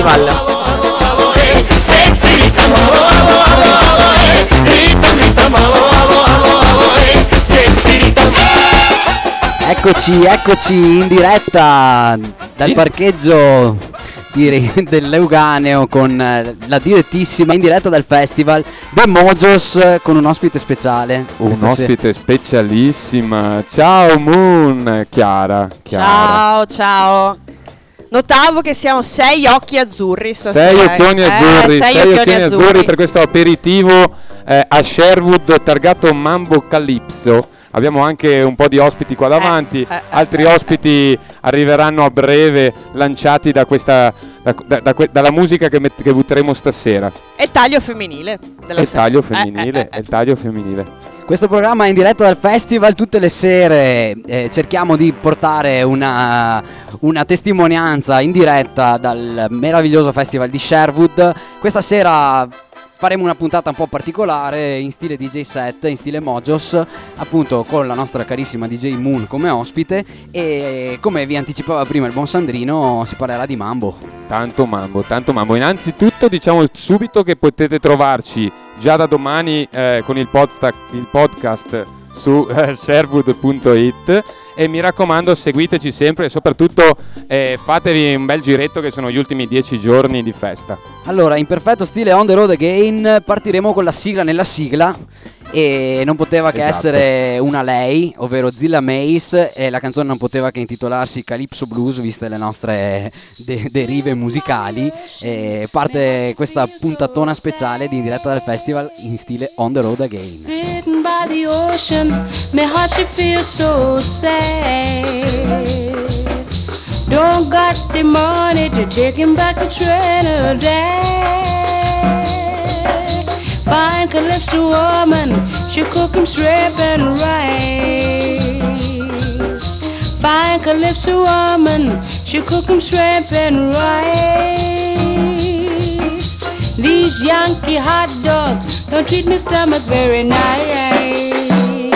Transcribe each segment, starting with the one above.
Festival. Eccoci in diretta dal parcheggio dell'Euganeo con la direttissima in diretta dal festival The Mojos con un ospite speciale. Ospite specialissima. Ciao Moon, Chiara. Ciao. Notavo che siamo 6 occhi azzurri stasera. 6 occhioni azzurri, 6 occhioni azzurri per questo aperitivo a Sherwood targato Mambo Calypso. Abbiamo anche un po' di ospiti qua davanti, altri ospiti arriveranno a breve, lanciati da questa dalla musica che butteremo stasera. È il taglio femminile della sera. È il taglio femminile. Questo programma è in diretta dal festival tutte le sere, cerchiamo di portare una testimonianza in diretta dal meraviglioso festival di Sherwood. Questa sera faremo una puntata un po' particolare in stile DJ set, in stile Mojos, appunto con la nostra carissima DJ Moon come ospite, e come vi anticipava prima il buon Sandrino si parlerà di mambo. Tanto mambo. Innanzitutto diciamo subito che potete trovarci già da domani con il podcast su sherwood.it. E mi raccomando, seguiteci sempre e soprattutto fatevi un bel giretto, che sono gli ultimi 10 giorni di festa. Allora, in perfetto stile On The Road Again, partiremo con la sigla nella sigla. E non poteva che essere una lei, ovvero Zilla Mace, e la canzone non poteva che intitolarsi Calypso Blues, viste le nostre derive musicali. E parte questa puntatona speciale di In diretta dal festival in stile On The Road Again. Sitting by the ocean, my heart she feels so sad. Don't got the money to take him back to Trinidad. Fine Calypso woman, she cook him shrimp and rice. Fine Calypso woman, she cook him shrimp and rice. These Yankee hot dogs don't treat my stomach very nice.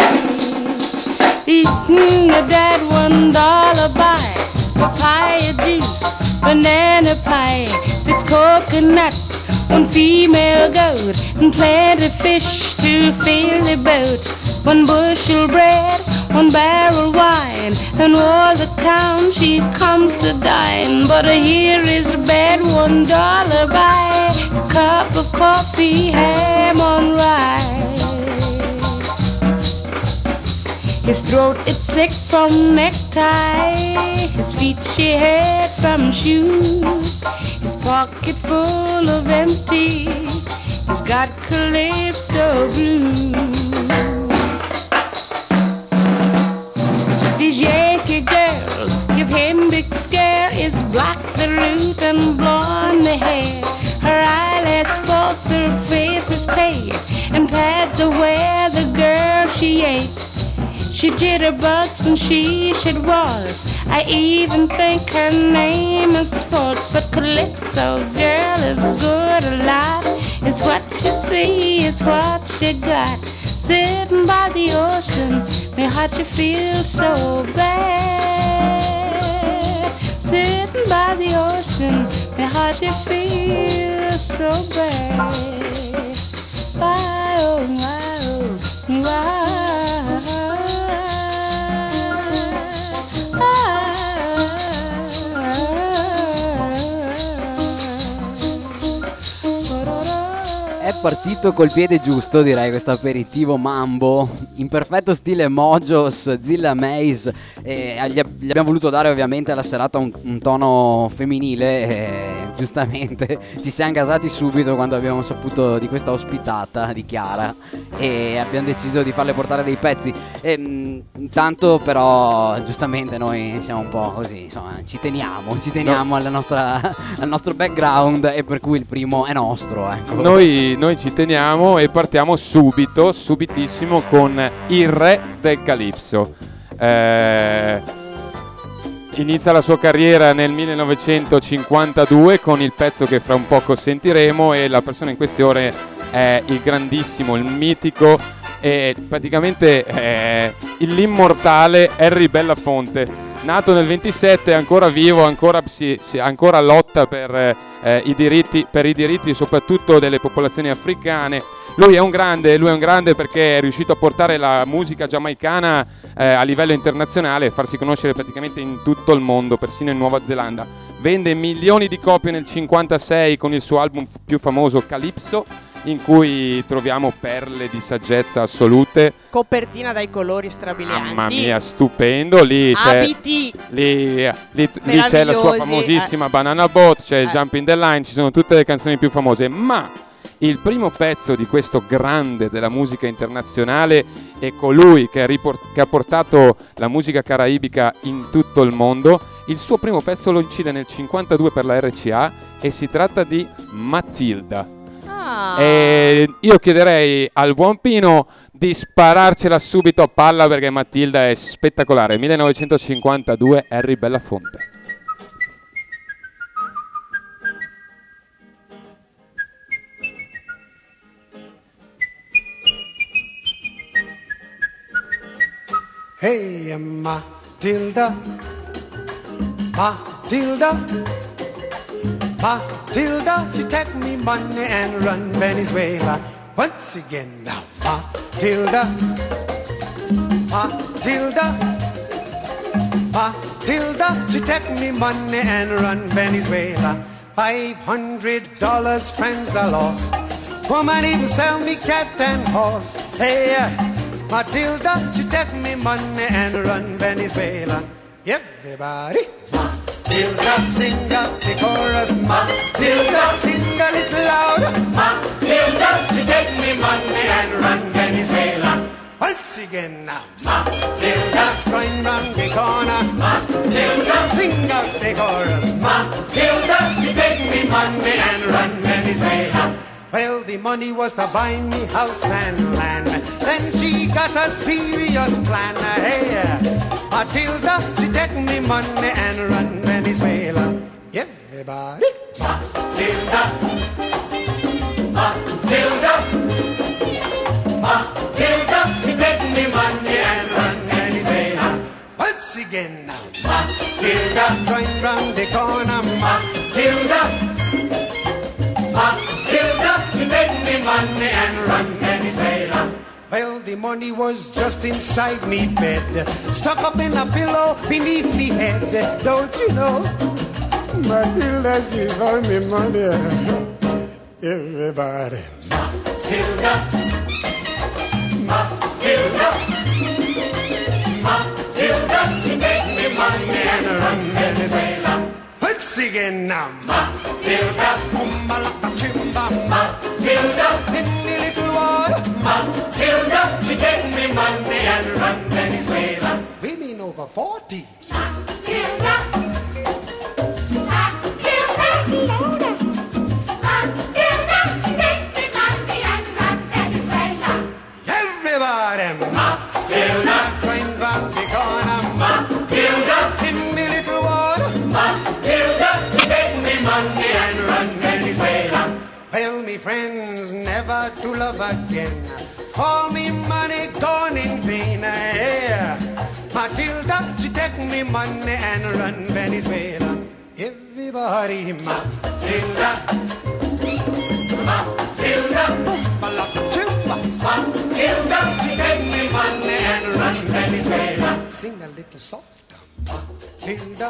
Eating that $1 buy papaya juice, banana pie, 6 coconut, 1 female goat, and plenty fish to fill the boat. 1 bushel bread, 1 barrel wine, and all the count she comes to dine. But here is a bad $1 buy, a cup of coffee, ham on rice. His throat it's sick from necktie, his feet she had from shoes, his pocket full of empty, he's got Calypso blues. These Yankee girls give him big scare, is black the root and blonde the hair. Her eyelash falls, her face is pale, and pads are where the girl she ate. She jitterbugs and she should waltz. I even think her name is Sports. But Calypso girl is good a lot. It's what you see, it's what you got. Sitting by the ocean, my heart you feel so bad. Sitting by the ocean, my heart you feel so bad. Why, oh, why, oh, why? Partito col piede giusto, direi, questo aperitivo mambo in perfetto stile Mojos, Zilla Mace. Gli abbiamo voluto dare ovviamente alla serata un tono femminile, giustamente ci siamo gasati subito quando abbiamo saputo di questa ospitata di Chiara e abbiamo deciso di farle portare dei pezzi. Intanto però giustamente noi siamo un po' così, insomma, ci teniamo al nostro background, e per cui il primo è nostro, ecco. Noi ci teniamo e partiamo subitissimo con il re del Calypso. Inizia la sua carriera nel 1952 con il pezzo che fra un poco sentiremo, e la persona in questione è il grandissimo, il mitico e praticamente l'immortale Harry Belafonte. nato nel 27, è ancora vivo, ancora lotta per i diritti soprattutto delle popolazioni africane. Lui è un grande perché è riuscito a portare la musica giamaicana a livello internazionale e farsi conoscere praticamente in tutto il mondo, persino in Nuova Zelanda. Vende milioni di copie nel 56 con il suo album più famoso Calypso, in cui troviamo perle di saggezza assolute. Copertina dai colori strabilianti. Mamma mia, stupendo. Lì c'è, abiti lì c'è la sua famosissima Banana Boat, c'è Jumping the Line, ci sono tutte le canzoni più famose, ma il primo pezzo di questo grande della musica internazionale è colui che ha portato la musica caraibica in tutto il mondo. Il suo primo pezzo lo incide nel 52 per la RCA e si tratta di Matilda. E io chiederei al buon Pino di spararcela subito a palla perché Matilda è spettacolare. 1952, Harry Belafonte. Hey, Matilda, Matilda, Matilda, she take me money and run Venezuela. Once again now, Matilda, Matilda, Matilda, she take me money and run Venezuela. $500 friends I lost. Woman even sell me cat and horse. Hey, Matilda, she take me money and run Venezuela. Everybody, Matilda, sing up the chorus. Matilda, sing a little louder. Matilda, she take me money and run Venezuela. Once again now, Matilda, going round the corner. Matilda, sing up the chorus. Matilda, she take me money and run Venezuela. Well, the money was to buy me house and land. Then she got a serious plan. Hey, Matilda, she take me money and run Venezuela. Everybody, Matilda, Matilda, Matilda, she take me money and run Venezuela. Once again now, Matilda, going round the corner. Matilda, Matilda, she take me money and run Venezuela. Well, the money was just inside me bed, stuck up in a pillow beneath me head. Don't you know, Matilda, she found me money. Everybody, Matilda, Matilda, Matilda, she take me money and run Venezuela. Once again now, Matilda, Chimba, Matilda, in the little water, Matilda, she take me money and run Venezuela. Women over 40. Matilda, Matilda, louder. Matilda, she take me money and run Venezuela. Everybody, Matilda, going round the corner, Matilda, in the little water, Matilda, she take me money and run Venezuela. Well, me friends, never to love again. All me money gone in vain. Yeah. Matilda, she take me money and run Venezuela. Everybody, Matilda, Matilda, Matilda, she take me money and run Venezuela. Sing a little softer, Matilda,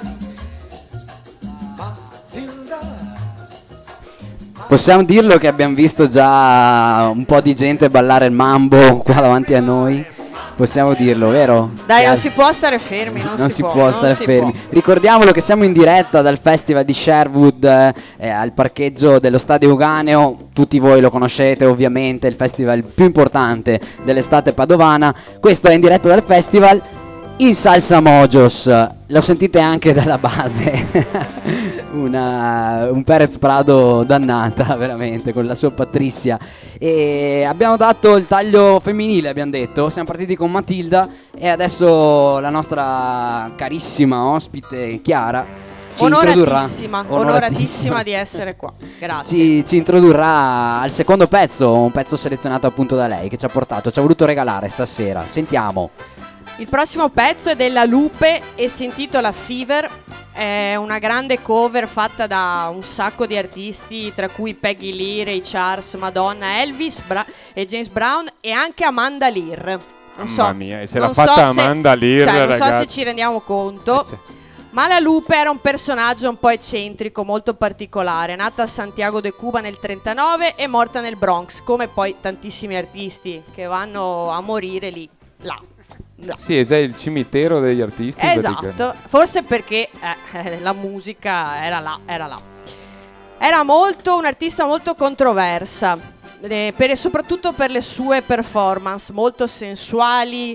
Matilda. Possiamo dirlo che abbiamo visto già un po' di gente ballare il mambo qua davanti a noi. Possiamo dirlo, vero? Dai, non si può stare fermi, non si può stare fermi. Ricordiamolo che siamo in diretta dal Festival di Sherwood al parcheggio dello Stadio Uganeo. Tutti voi lo conoscete ovviamente, il festival più importante dell'estate padovana. Questo è in diretta dal festival in salsa mojos. Lo sentite anche dalla base. Un Perez Prado dannata veramente con la sua Patricia. E abbiamo dato il taglio femminile, abbiamo detto, siamo partiti con Matilda e adesso la nostra carissima ospite Chiara ci onoratissima di essere qua. Grazie. Ci introdurrà al secondo pezzo, un pezzo selezionato appunto da lei che ci ha voluto regalare stasera. Sentiamo. Il prossimo pezzo è della Lupe e si intitola Fever. È una grande cover fatta da un sacco di artisti, tra cui Peggy Lee, Ray Charles, Madonna, Elvis e James Brown e anche Amanda Lear. Mamma mia, e se l'ha fatta Amanda Lear, non ragazzi. so se ci rendiamo conto. Ma la Lupe era un personaggio un po' eccentrico, molto particolare, nata a Santiago de Cuba nel 1939 e morta nel Bronx, come poi tantissimi artisti che vanno a morire lì, là. Sì, è il cimitero degli artisti. Esatto, forse perché la musica era là. Era un artista molto controversa, soprattutto per le sue performance molto sensuali,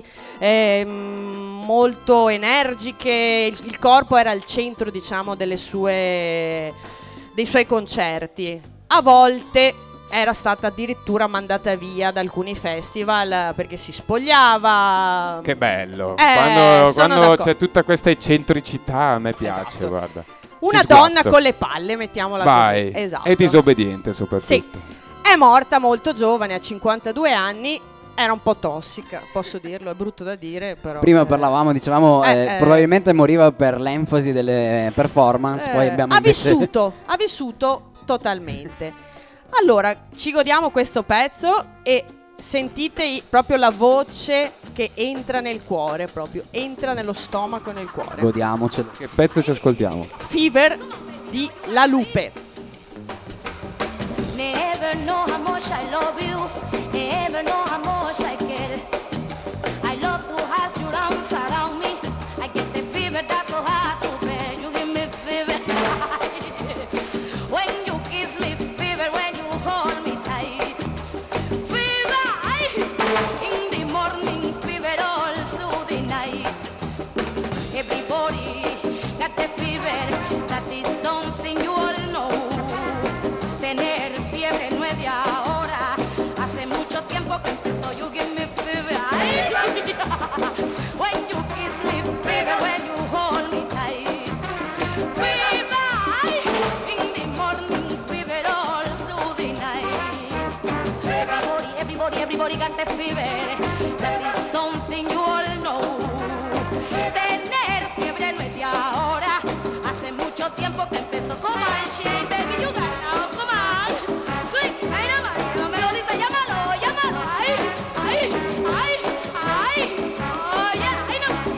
molto energiche. Il corpo era al centro, diciamo, dei suoi concerti. A volte era stata addirittura mandata via da alcuni festival perché si spogliava. Che bello. Quando c'è tutta questa eccentricità, a me piace, esatto. Guarda. Una donna con le palle, mettiamola così. Esatto. E disobbediente soprattutto. Sì. È morta molto giovane, a 52 anni. Era un po' tossica, posso dirlo, è brutto da dire, però. Prima dicevamo, probabilmente moriva per l'enfasi delle performance, poi abbiamo ha vissuto totalmente. Allora, ci godiamo questo pezzo e sentite proprio la voce che entra nel cuore, proprio entra nello stomaco e nel cuore. Godiamocelo. Che pezzo ci ascoltiamo? Fever di La Lupe. Never know how much I love you. Never know how much I care. I love to have you around me. I get the fever that's so hard to bear. You give me fever when you kiss me, fever when you hold me tight. Fever in the morning, fever all through the night. Everybody got the fever. That is something you all know. Tener fiebre no es de ahora, hace mucho tiempo que empezó. You give me fever, when you kiss me, fever when you hold me tight. Fever in the morning, fever all through the night. Everybody got the fever. That is something you all know. Tener fiebre no es de ahora, hace mucho tiempo que empezó. Come on, Shane, baby, you got now, come on. Sweet, ay, no me lo dice, llámalo. Ay, oh yeah, ay, no,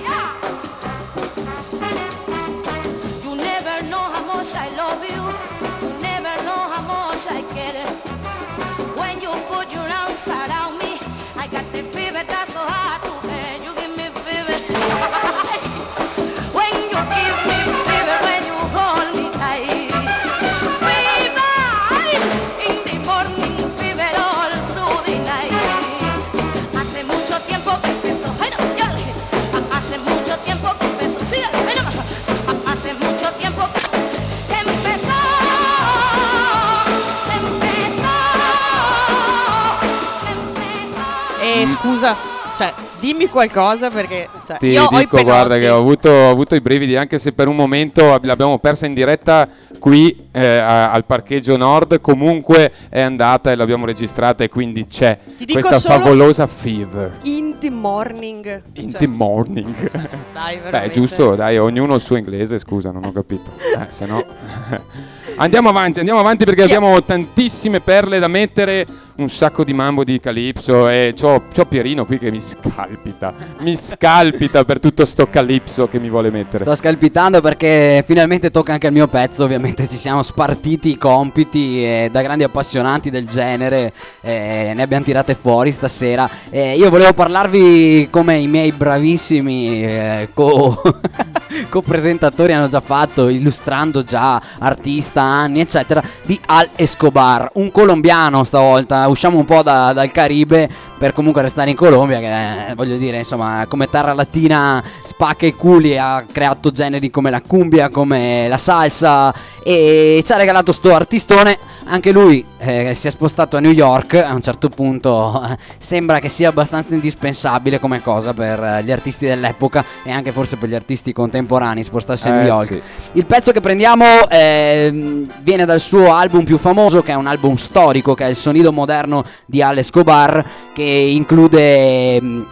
yeah. You never know how much I love you. You never know how much I care. When you put your arms around me, I got the fever that's so hard to bear. You give me fever when you kiss me, fever when you hold me tight. Fever in the morning, fever all through the night. Hace mucho tiempo que empezó, ay no, ya le dije. Hace mucho tiempo que empezó, sígale, ay no, hace mucho tiempo que empezó. Scusa, cioè, dimmi qualcosa perché Ti io ho i dico, penotti. guarda, che ho avuto i brividi, anche se per un momento l'abbiamo persa in diretta qui al parcheggio nord. Comunque è andata e l'abbiamo registrata, e quindi c'è Ti dico questa solo favolosa fever. In the morning. In the morning. Dai, Beh, veramente. giusto, dai, ognuno il suo inglese, scusa, non ho capito. Se no. Andiamo avanti perché abbiamo tantissime perle da mettere, un sacco di mambo di Calypso, e c'ho Pierino qui che mi scalpita per tutto sto Calypso che mi vuole mettere. Sto scalpitando perché finalmente tocca anche il mio pezzo. Ovviamente ci siamo spartiti i compiti e da grandi appassionati del genere ne abbiamo tirate fuori stasera. Io volevo parlarvi, come i miei bravissimi co-presentatori hanno già fatto, illustrando già artista, anni eccetera, di Al Escobar, un colombiano stavolta. Usciamo un po' dal Caribe per comunque restare in Colombia, che voglio dire, insomma, come terra latina spacca i culi, ha creato generi come la cumbia, come la salsa, e ci ha regalato sto artistone. Anche lui si è spostato a New York a un certo punto. Sembra che sia abbastanza indispensabile come cosa per gli artisti dell'epoca, e anche forse per gli artisti contemporanei spostarsi a New York. Sì. Il pezzo che prendiamo viene dal suo album più famoso, che è un album storico, che è Il sonido moderno di Al Escobar, che include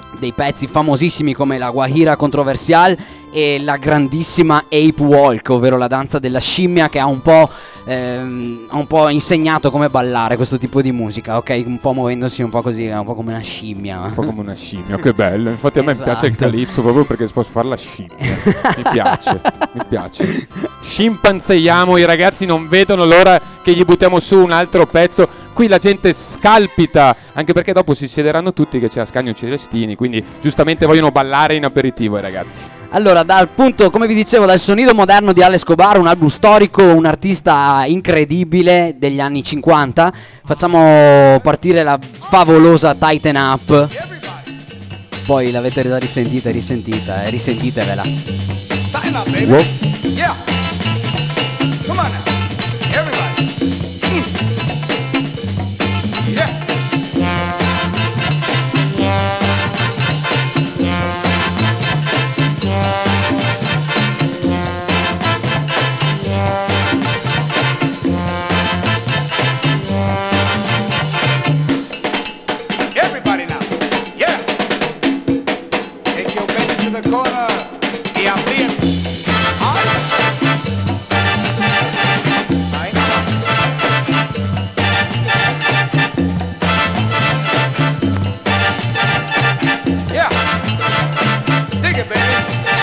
dei pezzi famosissimi come la Guajira Controversial e la grandissima Ape Walk, ovvero la danza della scimmia, che ha un po' insegnato come ballare questo tipo di musica, ok? Un po' muovendosi un po' così, un po' come una scimmia. Un po' come una scimmia, che bello. Infatti a me Esatto. piace il calypso proprio perché si può fare la scimmia. Mi piace, mi piace. Scimpanzeiamo, i ragazzi non vedono l'ora che gli buttiamo su un altro pezzo. Qui la gente scalpita, anche perché dopo si siederanno tutti che c'è Ascanio Celestini, quindi giustamente vogliono ballare in aperitivo i ragazzi. Allora, appunto, come vi dicevo, dal sonido moderno di Alex Escobar, un album storico, un artista incredibile degli anni 50, facciamo partire la favolosa Tighten Up. Poi l'avete già risentita, risentitevela. Tighten up, baby. Wow. Yeah. Come on now. Everybody. Yeah. Everybody now. Yeah. Take your baby to the corner. Y aprieta. Ahí nomás. Yeah. Dig it, baby.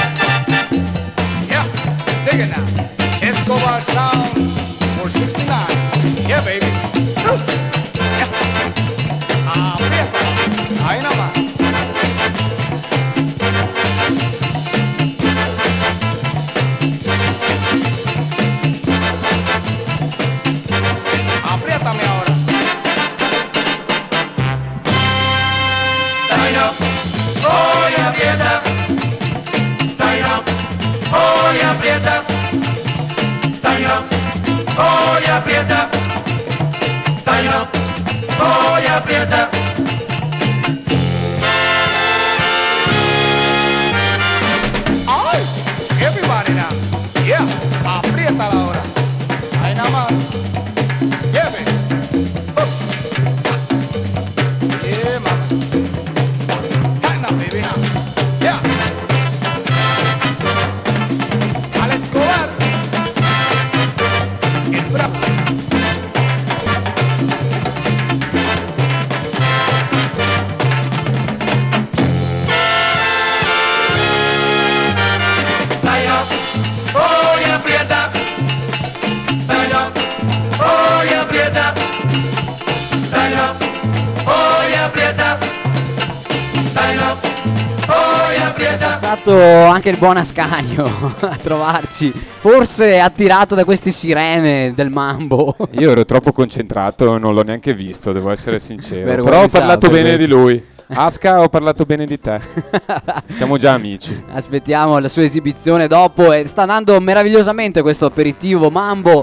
Yeah. Dig it now. Escobar sounds for 69. Yeah, baby. Yeah. Aprieta. Ahí nomás. Apriétame ahora. Tighten up, oh y aprieta. Tighten up, oh y aprieta. Tighten up, oh y aprieta. Tighten up, oh y aprieta. Ay, everybody now. Yeah, apriétala ahora. Ahí nada más. Yeah, baby. Oh. Yeah, mama. Tighten up, baby. Yeah. Alex Escobar. El bravo. Tighten up. Oh, y aprieta. Tighten up. Oh, y aprieta. Tighten up. Oh, y aprieta. Tighten up. Oh, y aprieta. Passato anche il buon Ascanio a trovarci, forse attirato da queste sirene del mambo. Io ero troppo concentrato, non l'ho neanche visto, devo essere sincero. Però ho Vergognoso parlato per bene questo. di lui. Asca, ho parlato bene di te. Siamo già amici. Aspettiamo la sua esibizione dopo. E sta andando meravigliosamente questo aperitivo mambo.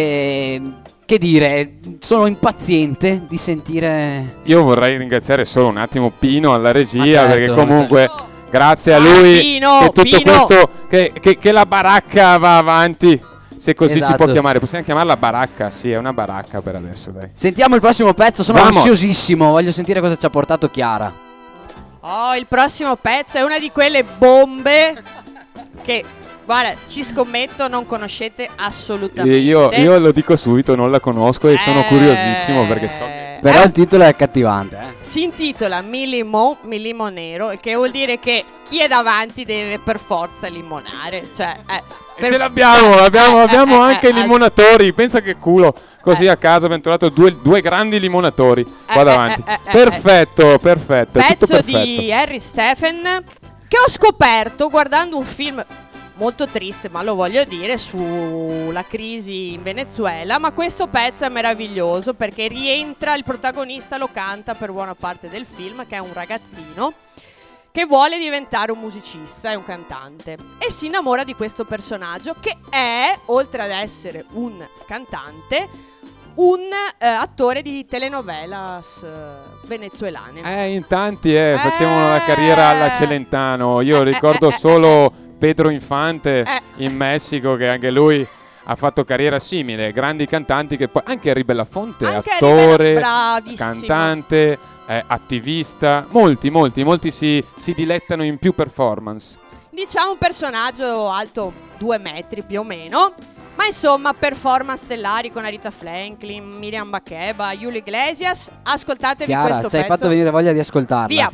Che dire, sono impaziente di sentire. Io vorrei ringraziare solo un attimo Pino alla regia, Ma certo, perché comunque certo. grazie a lui Pino, che tutto Pino. questo che la baracca va avanti, se così si Esatto. può chiamare. Possiamo chiamarla baracca? Sì, è una baracca per adesso, dai. Sentiamo il prossimo pezzo, sono Vamos. ansiosissimo, voglio sentire cosa ci ha portato Chiara. Oh, il prossimo pezzo è una di quelle bombe che, guarda, ci scommetto non conoscete assolutamente. Io lo dico subito, non la conosco e sono curiosissimo perché so che... Però il titolo è accattivante, Si intitola Milimo Nero, che vuol dire che chi è davanti deve per forza limonare. Cioè, E ce abbiamo anche i limonatori. Pensa che culo. Così a caso abbiamo trovato due grandi limonatori qua davanti. Perfetto. Tutto Pezzo perfetto. di Harry Stephen che ho scoperto guardando un film molto triste, ma lo voglio dire, sulla crisi in Venezuela. Ma questo pezzo è meraviglioso perché rientra, il protagonista lo canta per buona parte del film, che è un ragazzino che vuole diventare un musicista e un cantante e si innamora di questo personaggio che è, oltre ad essere un cantante, un attore di telenovelas venezuelane. In tanti facevano la carriera alla Celentano. Io ricordo solo Pedro Infante in Messico, che anche lui ha fatto carriera simile, grandi cantanti che poi anche Harry Belafonte, Anche Harry attore, bravissimo. cantante, attivista, molti si dilettano in più performance. Diciamo un personaggio alto 2 metri più o meno, ma insomma performance stellari con Aretha Franklin, Miriam Makeba, Julio Iglesias. Ascoltatevi Chiara, questo ci hai pezzo. fatto venire voglia di ascoltarla. Via.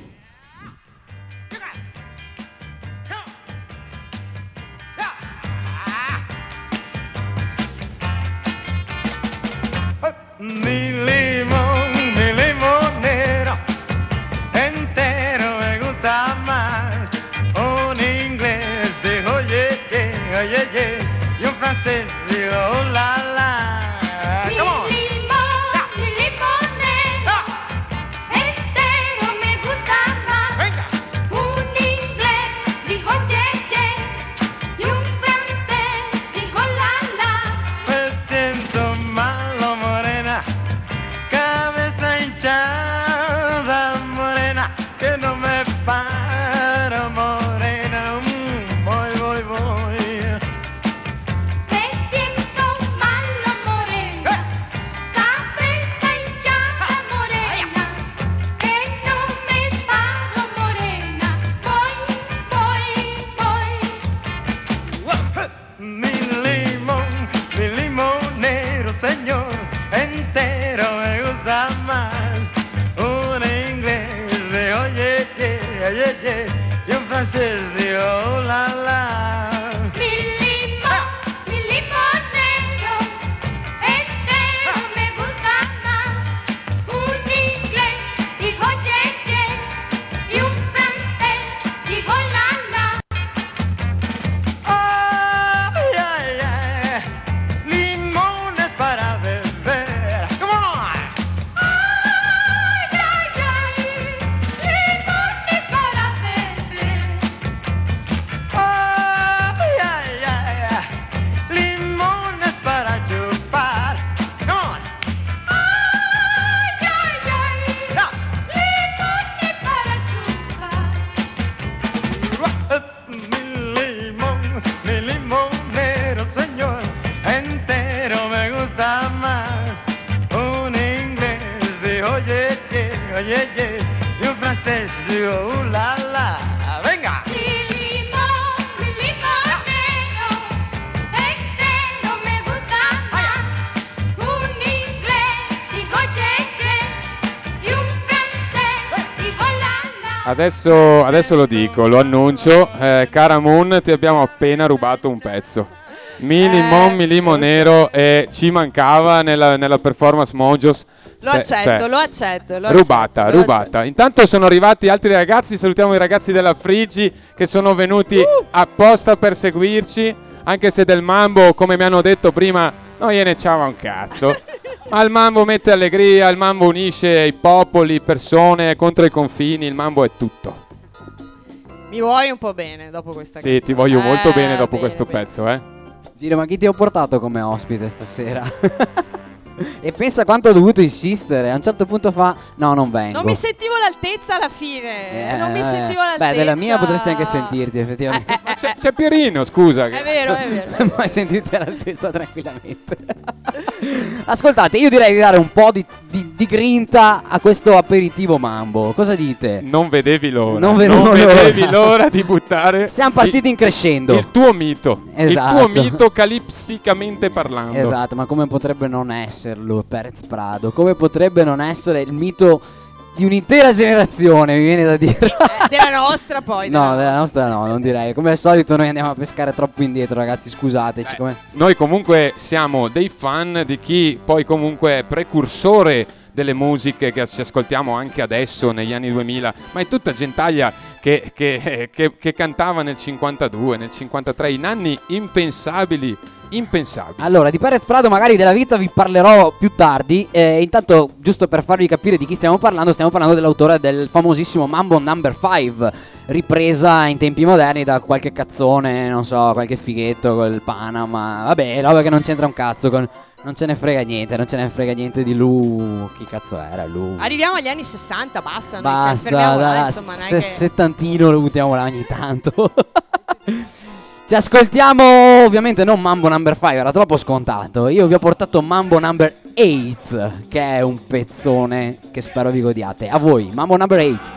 Mi limonero entero me gusta más. Un inglés dijo yeah, yeah, yeah, y un francés dijo oh, la, la. Come on. Mi limonero entero me gusta más. Venga. Un inglés dijo yeah, yeah, y un francés dijo la, la. Me siento malo, morena, cabeza hinchada, morena, que no me paro, morena, voy. Me siento malo, morena, cabeza hinchada, morena, que no me paro, morena, voy. Mi limonero, señor, entero me gusta más. Un inglés de oye, yeah, y un francés de oh, la, la. Mi limonero entero me gusta más. Un inglés dijo yeah, yeah, y un francés dijo la, la. Ay, limones para beber. Come on. Ay, limones para beber. Ay, limones para chupar. Come on. Limones para chupar. Mi limonero, señor, entero me gusta más. Un inglés dijo oye, yeah, y un francés dijo la, la. Venga. Mi limonero entero me gusta más. Un inglés dijo yeah, yeah, y un francés dijo la, la. Adesso lo dico, lo annuncio, cara Moon, ti abbiamo appena rubato un pezzo. Mi limonero ci mancava nella performance Mojos. Lo accetto. Rubata. Intanto sono arrivati altri ragazzi, salutiamo i ragazzi della Frigi che sono venuti apposta per seguirci, anche se del mambo, come mi hanno detto prima, non gliene ciava un cazzo. Ma il mambo mette allegria, il mambo unisce i popoli, persone contro i confini, il mambo è tutto. Mi vuoi un po' bene dopo questa Sì, canzone? ti voglio molto bene dopo bene, questo bene. pezzo, eh. Giro, ma chi ti ho portato come ospite stasera? E pensa quanto ho dovuto insistere. A un certo punto fa no, non vengo. Non mi sentivo all'altezza alla fine. Non mi sentivo all'altezza. Beh, della mia potresti anche sentirti, effettivamente. Ma c'è Pierino, scusa. È vero. Ma sentite all'altezza tranquillamente. Ascoltate, io direi di dare un po' di grinta a questo aperitivo mambo. Cosa dite? Non vedevi l'ora. Non vedevo vedevi l'ora. l'ora di buttare. Siamo partiti in crescendo. Il tuo mito. Esatto. Il tuo mito calipsicamente parlando. Esatto, ma come potrebbe non esserlo Perez Prado? Come potrebbe non essere il mito di un'intera generazione, mi viene da dire. Della nostra poi. No, della nostra no, non direi. Come al solito noi andiamo a pescare troppo indietro, ragazzi, scusateci. Noi comunque siamo dei fan di chi poi comunque è precursore delle musiche che ci ascoltiamo anche adesso negli anni 2000, ma è tutta gentaglia che cantava nel 52, nel 53, in anni impensabili. Allora, di Perez Prado magari della vita vi parlerò più tardi. Intanto, giusto per farvi capire di chi stiamo parlando dell'autore del famosissimo Mambo No. 5, ripresa in tempi moderni da qualche cazzone, non so, qualche fighetto col Panama. Vabbè, roba che non c'entra un cazzo con... Non ce ne frega niente di lui. Chi cazzo era lui? Arriviamo agli anni 60, basta. Noi Basta, fermiamo là, dai, insomma, non è che... settantino lo buttiamo là ogni tanto. Ci ascoltiamo, ovviamente non Mambo Number 5, era troppo scontato. Io vi ho portato Mambo Number 8, che è un pezzone che spero vi godiate. A voi, Mambo Number 8.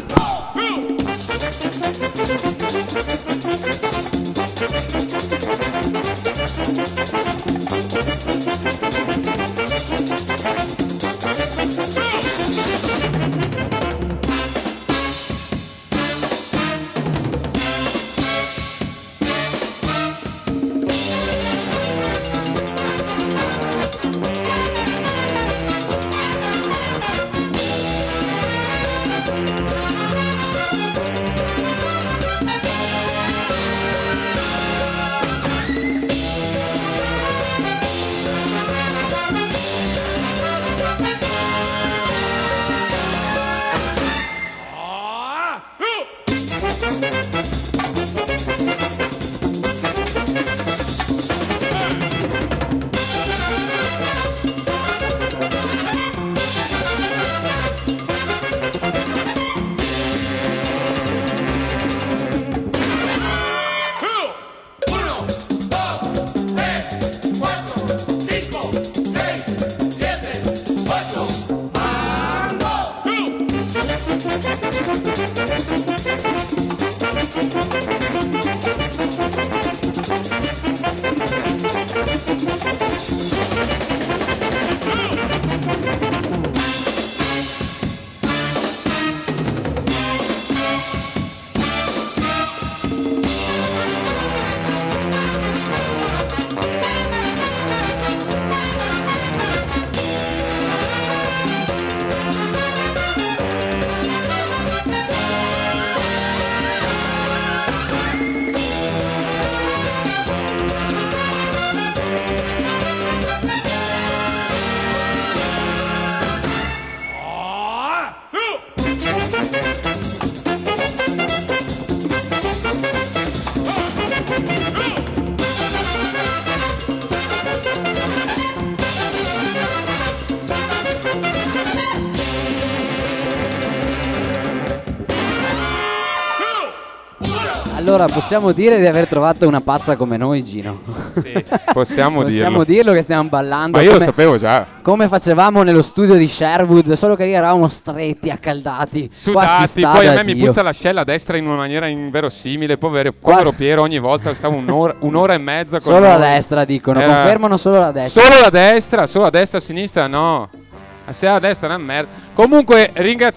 Allora possiamo dire di aver trovato una pazza come noi, Gino. Sì, possiamo dirlo che stiamo ballando. Ma io lo sapevo già. Come facevamo nello studio di Sherwood, solo che lì eravamo stretti, accaldati, sudati. Poi a me mi puzza l'ascella a destra in una maniera inverosimile. Povero Piero, ogni volta stavo un'ora e mezza con solo noi. la destra dicono, confermano solo la destra. Solo la destra, a sinistra no. Se a destra è una merda. Comunque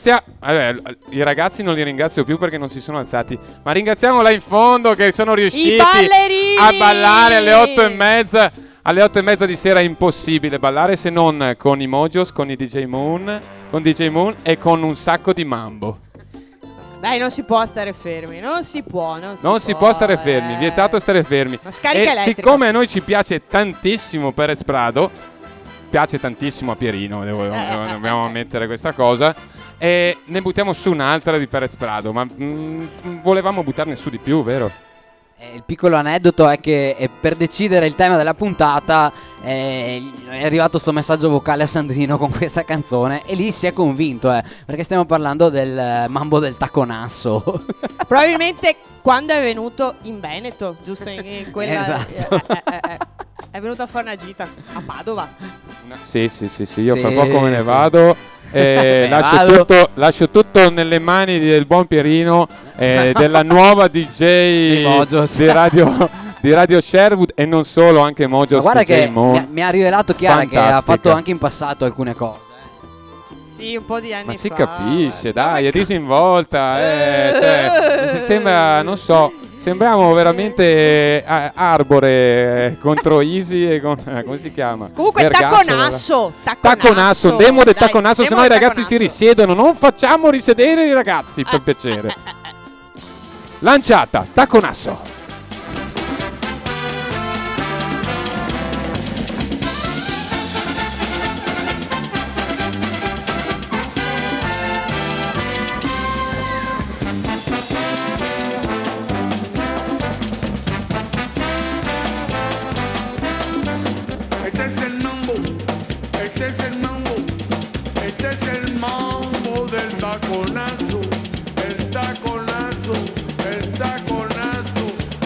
i ragazzi non li ringrazio più perché non si sono alzati, ma ringraziamo là in fondo che sono riusciti a ballare alle 8:30. Alle 8:30 di sera è impossibile ballare se non con i Mojos, con i DJ Moon, e con un sacco di mambo. Dai, non si può stare fermi, non si può stare fermi, vietato stare fermi. Una scarica e elettrica. Siccome a noi ci piace tantissimo Perez Prado, piace tantissimo a Pierino, dobbiamo ammettere questa cosa, e ne buttiamo su un'altra di Perez Prado, ma volevamo buttarne su di più, vero? Il piccolo aneddoto è che per decidere il tema della puntata è arrivato sto messaggio vocale a Sandrino con questa canzone e lì si è convinto, perché stiamo parlando del mambo del taconasso. Probabilmente quando è venuto in Veneto, giusto in quella esatto. È venuto a fare una gita a Padova. Sì, io fra poco me ne vado. Lascio tutto nelle mani del buon Pierino, della nuova DJ di Radio Sherwood e non solo, anche Mojos. Ma guarda che Moon. mi ha rivelato Chiara che ha fatto anche in passato alcune cose. Sì, un po' di anni fa. Ma si capisce, dai, è disinvolta. Sembra, non so, sembriamo veramente Arbore contro Easy e con come si chiama? Comunque Taconasso, un demo del Taconasso, se no i ragazzi si risiedono. Non facciamo risedere i ragazzi, per piacere. Lanciata, Taconasso. El taconazo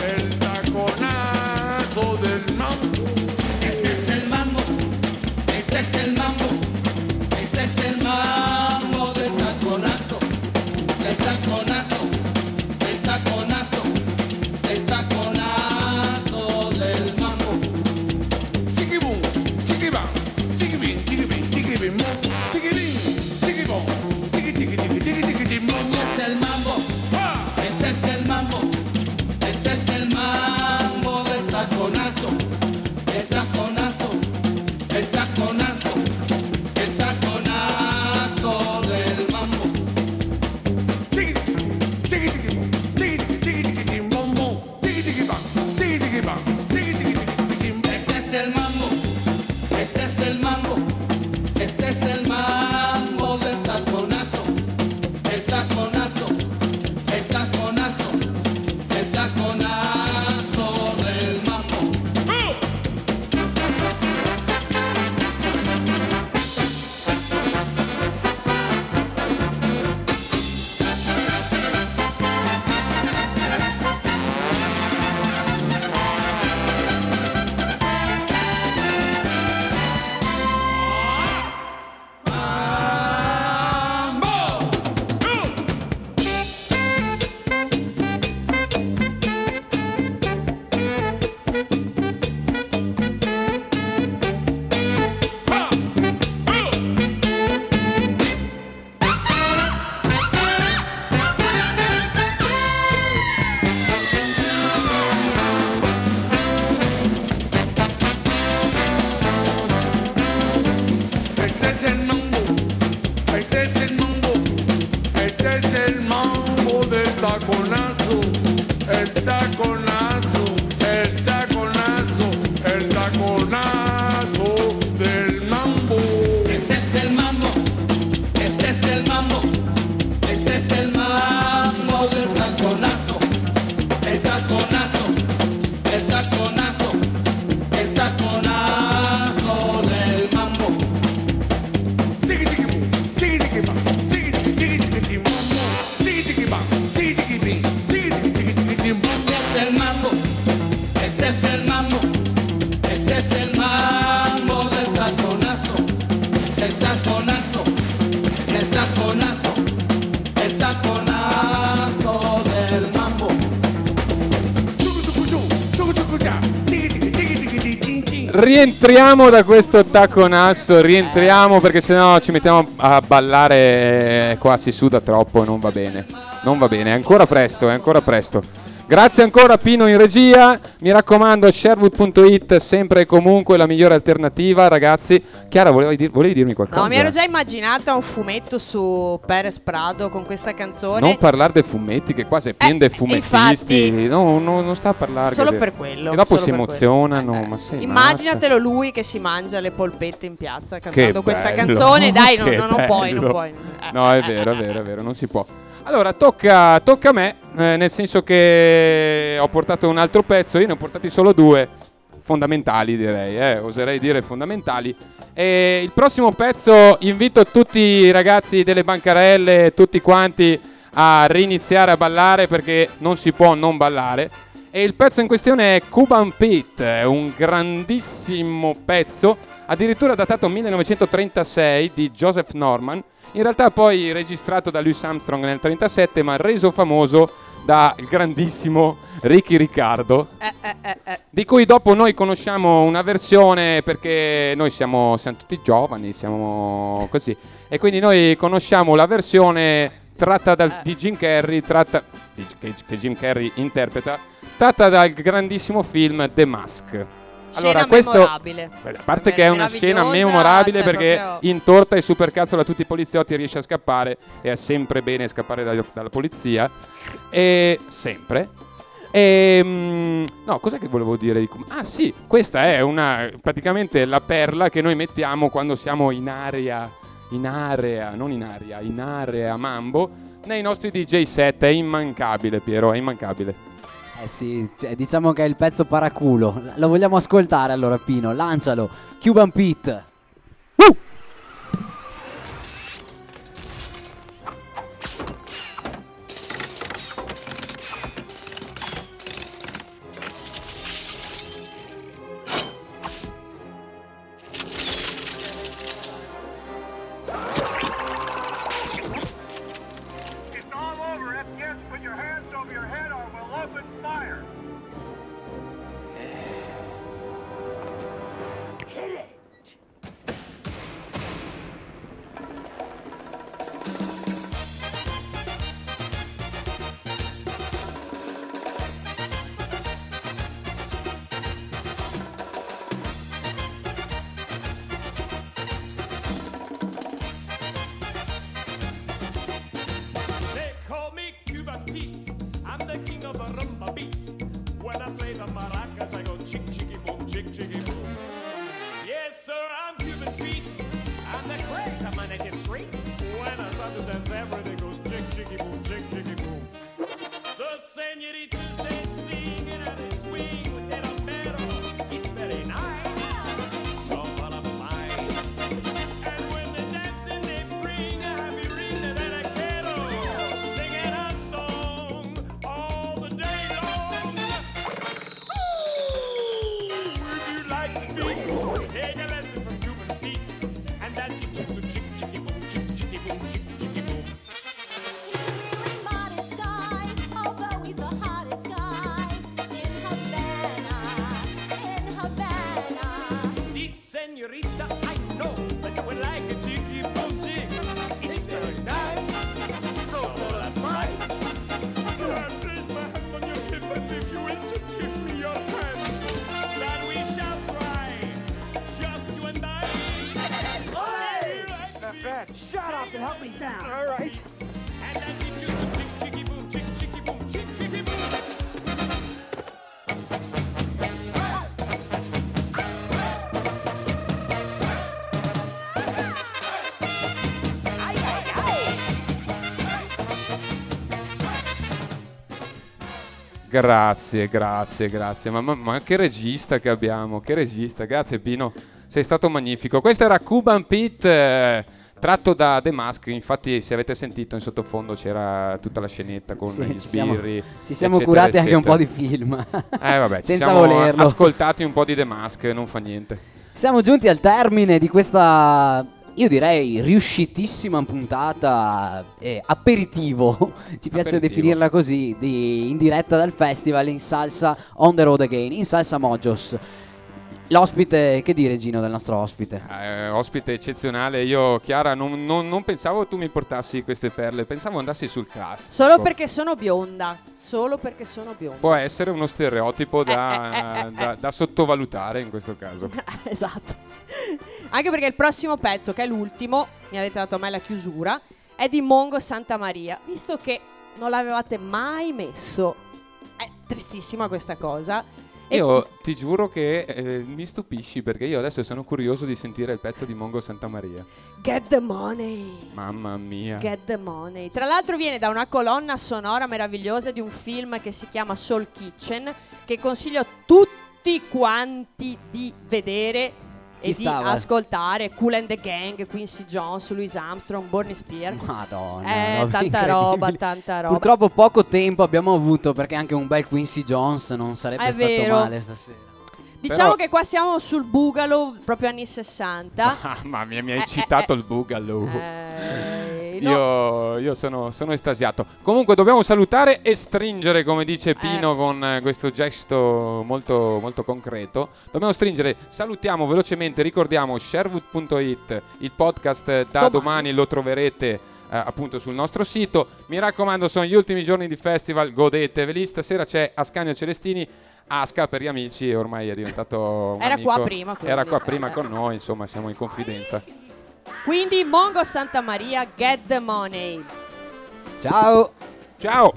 el taconazo del mambo. Chiqui chiqui boom, chiqui chiqui bam, chiqui chiqui chiqui bam, chiqui chiqui bam, chiqui chiqui bim, chiqui chiqui chiqui bam. Este es el mambo, este es el mambo, este es el mambo del taconazo, el taconazo, el taconazo, el taconazo del mambo. Rientriamo da questo taconasso, rientriamo perché sennò ci mettiamo a ballare, qua si suda troppo e non va bene. Non va bene, è ancora presto, è ancora presto. Grazie ancora Pino in regia, mi raccomando Sherwood.it sempre e comunque la migliore alternativa, ragazzi. Chiara, volevi dirmi qualcosa? No, mi ero già immaginata un fumetto su Perez Prado con questa canzone. Non parlare dei fumetti, che qua si è pieno dei fumettisti. Infatti, no, non sta a parlare. solo per quello. E dopo solo si per emozionano. quello. Ma sei immaginatelo lui che si mangia le polpette in piazza cantando Che questa bello, canzone. Dai, che non puoi, non bello. puoi. No, è vero, non si può. Allora, tocca a me, nel senso che ho portato un altro pezzo, io ne ho portati solo due, fondamentali direi, oserei dire fondamentali. E il prossimo pezzo invito tutti i ragazzi delle bancarelle, tutti quanti, a riniziare a ballare perché non si può non ballare. E il pezzo in questione è Cuban Pete, un grandissimo pezzo, addirittura datato 1936 di Joseph Norman. In realtà poi registrato da Louis Armstrong nel 1937, ma reso famoso dal grandissimo Ricky Riccardo, di cui dopo noi conosciamo una versione perché noi siamo tutti giovani, siamo così, e quindi noi conosciamo la versione tratta di Jim Carrey, che Jim Carrey interpreta, tratta dal grandissimo film The Mask. Allora, questo, memorabile. A parte che è una scena memorabile, cioè perché proprio intorta e supercazzola a tutti i poliziotti, riesce a scappare e è sempre bene scappare dalla polizia, e sempre. No, cos'è che volevo dire? Ah sì, questa è praticamente la perla che noi mettiamo quando siamo in area mambo nei nostri DJ set. È immancabile, Piero, è immancabile. Sì, cioè, diciamo che è il pezzo paraculo. Lo vogliamo ascoltare allora, Pino? Lancialo. Cuban Pete. Grazie. Ma che regista che abbiamo, che regista. Grazie Pino, sei stato magnifico. Questo era Cuban Pete, tratto da The Mask. Infatti, se avete sentito in sottofondo c'era tutta la scenetta con gli sbirri. Ci siamo eccetera, curati anche eccetera. un po' di film. Vabbè, ci senza siamo volerlo. ascoltati un po' di The Mask, non fa niente. Siamo giunti al termine di questa, io direi, riuscitissima puntata aperitivo, ci piace Aperitivo. definirla così, in diretta dal festival in salsa On The Road Again, in salsa Mojos. L'ospite, che dire Gino del nostro ospite? Ospite eccezionale. Io, Chiara, non pensavo tu mi portassi queste perle, pensavo andassi sul cast. Solo perché sono bionda. Può essere uno stereotipo da sottovalutare in questo caso. Esatto. Anche perché il prossimo pezzo, che è l'ultimo, mi avete dato a me la chiusura, è di Mongo Santamaria. Visto che non l'avevate mai messo, è tristissima questa cosa. Io ti giuro che mi stupisci, perché io adesso sono curioso di sentire il pezzo di Mongo Santamaria. Get the money. Mamma mia. Get the money. Tra l'altro viene da una colonna sonora meravigliosa di un film che si chiama Soul Kitchen, che consiglio a tutti quanti di vedere e di ascoltare. Kool and the Gang, Quincy Jones, Louis Armstrong, Britney Spears. Madonna, tanta roba. Purtroppo poco tempo abbiamo avuto, perché anche un bel Quincy Jones non sarebbe stato vero. male stasera. Diciamo che qua siamo sul Boogaloo, proprio anni 60. Mamma mia, mi hai citato il Boogaloo. Io sono estasiato. Comunque dobbiamo salutare e stringere, come dice Pino, con questo gesto molto, molto concreto. Dobbiamo stringere. Salutiamo velocemente, ricordiamo Sherwood.it, il podcast da domani lo troverete appunto sul nostro sito. Mi raccomando, sono gli ultimi giorni di festival, godeteveli. Stasera c'è Ascanio Celestini, Asca per gli amici, ormai è diventato un amico. Era qua prima con noi, insomma siamo in confidenza. Quindi Mongo Santamaria, Get the money. Ciao. Ciao.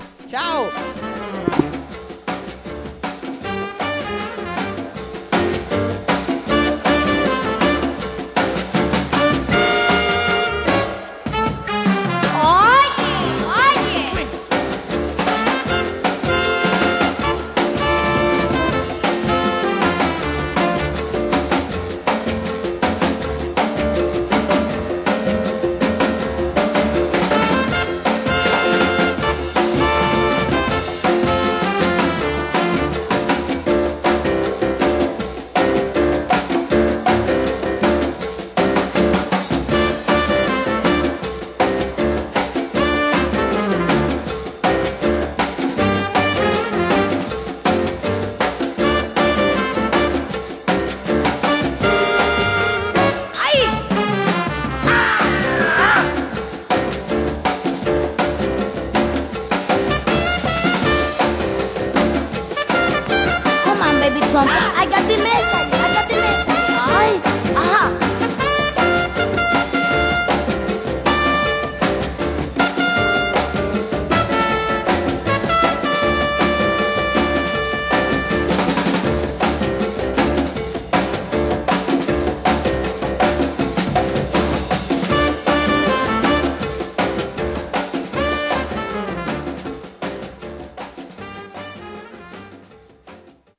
I got the message.